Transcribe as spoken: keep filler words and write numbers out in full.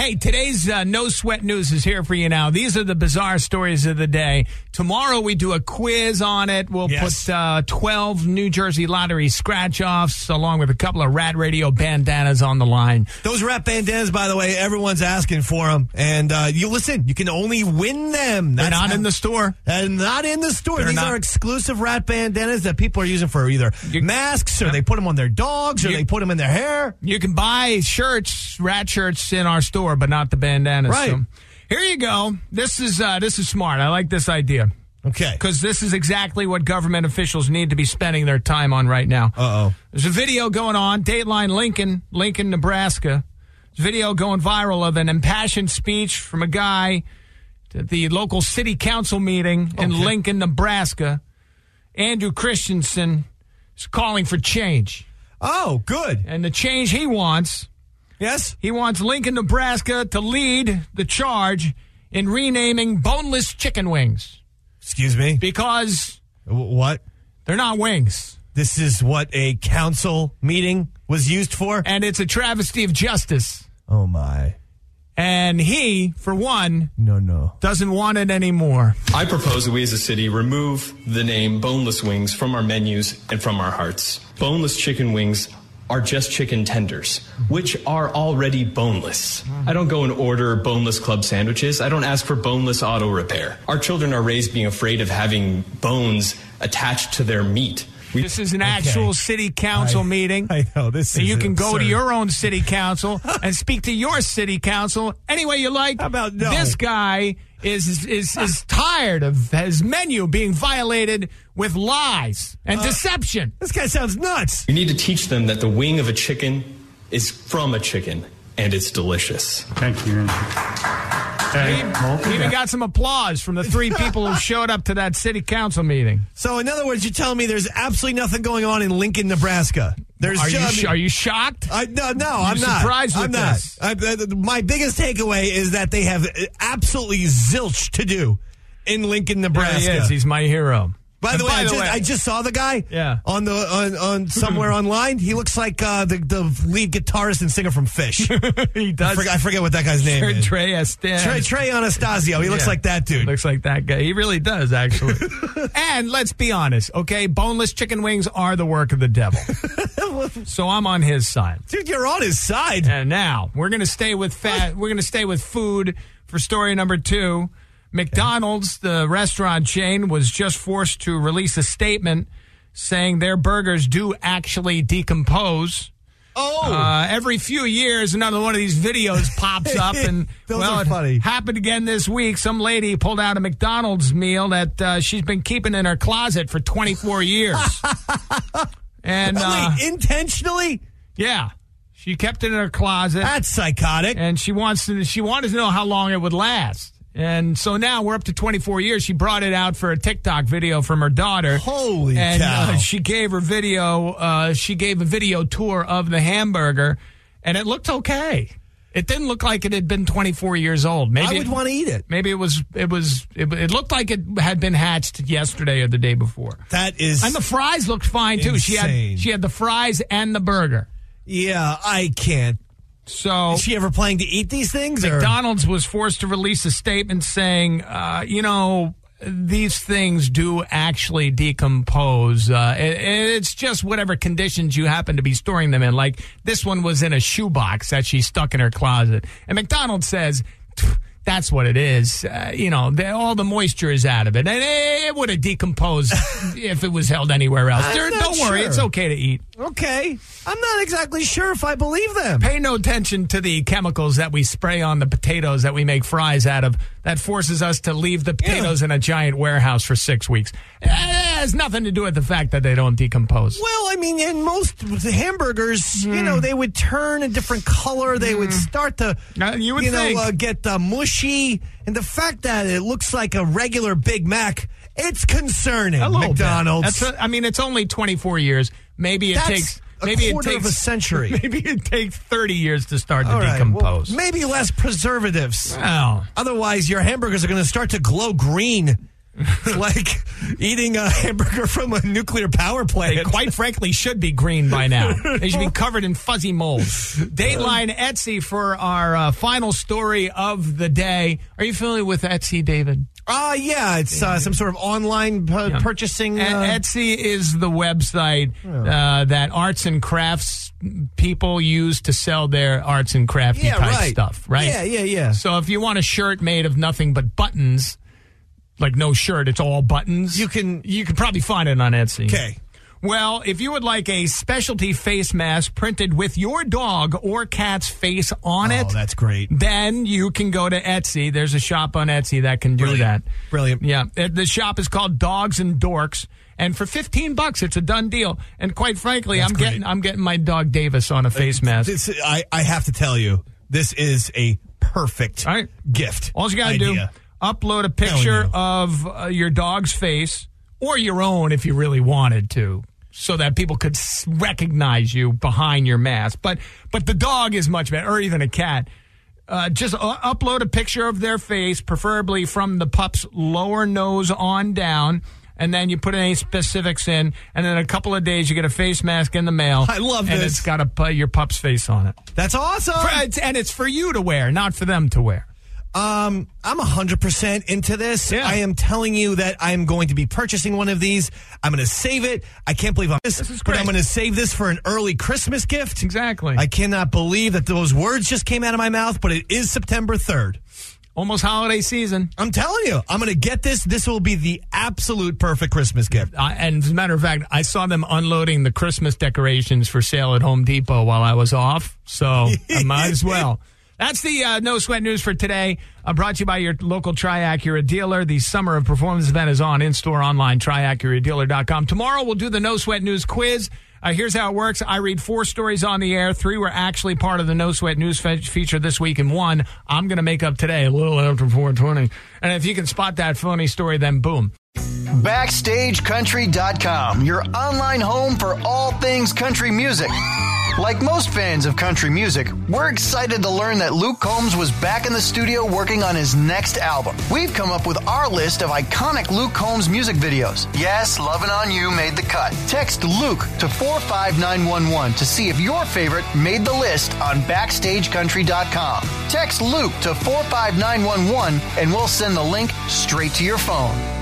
Hey, today's uh, No Sweat News is here for you now. These are the bizarre stories of the day. Tomorrow we do a quiz on it. We'll yes. put uh, twelve New Jersey Lottery scratch-offs along with a couple of Rad Radio bandanas on the line. Those Rat bandanas, by the way, everyone's asking for them. And uh, you listen, you can only win them. That's They're not how, in the store. And not in the store. They're These not. are exclusive Rat bandanas that people are using for either you, masks or yep. they put them on their dogs or you, they put them in their hair. You can buy shirts, Rat shirts in our store, but not the bandanas. Right. So, here you go. This is uh, this is smart. I like this idea. Okay. Because this is exactly what government officials need to be spending their time on right now. Uh-oh. There's a video going on, Dateline Lincoln, Lincoln, Nebraska. There's a video going viral of an impassioned speech from a guy at the local city council meeting in okay. Lincoln, Nebraska. Andrew Christensen is calling for change. Oh, good. And the change he wants... Yes? He wants Lincoln, Nebraska to lead the charge in renaming boneless chicken wings. Excuse me? Because... W- what? They're not wings. This is what a council meeting was used for? And it's a travesty of justice. Oh, my. And he, for one... No, no. ...doesn't want it anymore. I propose that we as a city remove the name boneless wings from our menus and from our hearts. Boneless chicken wings are just chicken tenders, which are already boneless. I don't go and order boneless club sandwiches. I don't ask for boneless auto repair. Our children are raised being afraid of having bones attached to their meat. We, this is an actual okay. city council I, meeting. I know. This is You can absurd. go to your own city council and speak to your city council any way you like. How about no? This guy is is is tired of his menu being violated with lies and uh, deception. This guy sounds nuts. You need to teach them that the wing of a chicken is from a chicken, and it's delicious. Thank you. He, he even got some applause from the three people who showed up to that city council meeting. So, in other words, you're telling me there's absolutely nothing going on in Lincoln, Nebraska. There's are, just, you, are you shocked? I, no, no, You're I'm not. Surprised with I'm not. this. I, I, my biggest takeaway is that they have absolutely zilch to do in Lincoln, Nebraska. There he is. He's my hero. By and the way, by I, the just, way I just saw the guy yeah. on the on, on somewhere online. He looks like uh, the the lead guitarist and singer from Fish. He does. I forget, I forget what that guy's name is. Trey Aston. Trey, Trey Anastasio. He looks yeah. like that dude. Looks like that guy. He really does, actually. And let's be honest, okay? Boneless chicken wings are the work of the devil. So I'm on his side. Dude, you're on his side. And now we're gonna stay with fat. We're gonna stay with food for story number two. McDonald's, the restaurant chain, was just forced to release a statement saying their burgers do actually decompose. Oh! Uh, every few years, another one of these videos pops up, and Those well, are it funny. happened again this week. Some lady pulled out a McDonald's meal that uh, she's been keeping in her closet for twenty-four years. And uh, wait, intentionally? Yeah. She kept it in her closet. That's psychotic. And she wants to. She wanted to know how long it would last. And so now we're up to twenty-four years. She brought it out for a TikTok video from her daughter. Holy and, cow. Uh, she gave her video, uh, she gave a video tour of the hamburger, and it looked okay. It didn't look like it had been twenty-four years old. Maybe I would it, want to eat it. Maybe it was, it was, it, it looked like it had been hatched yesterday or the day before. That is And the fries looked fine, too. insane. She had, she had the fries and the burger. Yeah, I can't. So, is she ever planning to eat these things? McDonald's or? was forced to release a statement saying, uh, you know, these things do actually decompose. Uh, it, it's just whatever conditions you happen to be storing them in. Like this one was in a shoebox that she stuck in her closet. And McDonald's says, that's what it is. Uh, you know, the, all the moisture is out of it. And it, it would have decomposed if it was held anywhere else. There, don't worry, sure. It's okay to eat. Okay. I'm not exactly sure if I believe them. Pay no attention to the chemicals that we spray on the potatoes that we make fries out of. That forces us to leave the potatoes yeah. in a giant warehouse for six weeks. It has nothing to do with the fact that they don't decompose. Well, I mean, in most hamburgers, mm. you know, they would turn a different color. They mm. would start to, uh, you, would you think. know, uh, get uh, mushy. And the fact that it looks like a regular Big Mac, it's concerning. A little McDonald's. That's a, I mean, it's only twenty-four years. Maybe it That's takes... A maybe quarter it takes of a century. Maybe it takes thirty years to start All to right, decompose. Well, maybe less preservatives. Well, otherwise, your hamburgers are going to start to glow green It's like eating a hamburger from a nuclear power plant. They quite frankly should be green by now. They should be covered in fuzzy mold. Dateline Etsy for our uh, final story of the day. Are you familiar with Etsy, David? Uh, yeah, it's uh, some sort of online p- Yeah. purchasing. Uh, Etsy is the website uh, that arts and crafts people use to sell their arts and crafty yeah, type right. stuff, right? Yeah, yeah, yeah. So if you want a shirt made of nothing but buttons, like no shirt, it's all buttons. You can- you can probably find it on Etsy. Okay. Well, if you would like a specialty face mask printed with your dog or cat's face on Oh, it, that's great. then you can go to Etsy. There's a shop on Etsy that can do Brilliant. that. Brilliant. Yeah. Uh, The shop is called Dogs and Dorks. And for fifteen bucks, it's a done deal. And quite frankly, That's I'm great. getting I'm getting my dog Davis on a face mask. This, I, I have to tell you, this is a perfect All right. gift. All you got to do, idea. upload a picture yeah. of uh, your dog's face or your own if you really wanted to, so that people could s- recognize you behind your mask. But but the dog is much better, or even a cat. Uh, just uh, upload a picture of their face, preferably from the pup's lower nose on down, and then you put any specifics in, and then a couple of days you get a face mask in the mail. I love and this. it's got a, uh, your pup's face on it. That's awesome. For- it's- and it's for you to wear, not for them to wear. Um, I'm one hundred percent into this. Yeah. I am telling you that I'm going to be purchasing one of these. I'm going to save it. I can't believe I'm this, This is but great. I'm going to save this for an early Christmas gift. Exactly. I cannot believe that those words just came out of my mouth, but it is September third. Almost holiday season. I'm telling you, I'm going to get this. This will be the absolute perfect Christmas gift. Uh, and as a matter of fact, I saw them unloading the Christmas decorations for sale at Home Depot while I was off, so I might as well. That's the uh, No Sweat News for today, uh, brought to you by your local Tri-Acura dealer. The Summer of Performance event is on in-store, online, tri acura dealer dot com. Tomorrow, we'll do the No Sweat News quiz. Uh, here's how it works. I read four stories on the air. Three were actually part of the No Sweat News fe- feature this week, and one I'm going to make up today, a little after four twenty. And if you can spot that funny story, then boom. Backstage Country dot com, your online home for all things country music. Like most fans of country music, we're excited to learn that Luke Combs was back in the studio working on his next album. We've come up with our list of iconic Luke Combs music videos. Yes, Lovin' On You made the cut. Text Luke to four five nine one one to see if your favorite made the list on Backstage Country dot com. Text Luke to four five nine one one and we'll send the link straight to your phone.